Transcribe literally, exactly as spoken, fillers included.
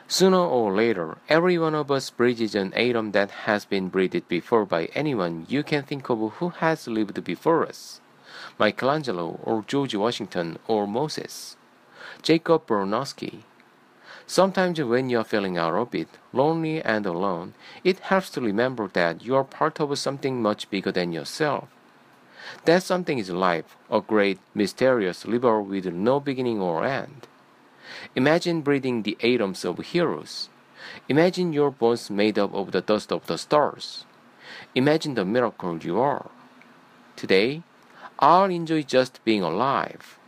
Sooner or later, every one of us breathes an atom that has been breathed before by anyone you can think of who has lived before us. Michelangelo, or George Washington, or Moses. Jacob Bronowski. Sometimes when you're feeling out of it, lonely and alone, it helps to remember that you are part of something much bigger than yourself. That something is life, a great, mysterious river with no beginning or end. Imagine breathing the atoms of heroes. Imagine your bones made up of the dust of the stars. Imagine the miracle you are. Today, I'll enjoy just being alive.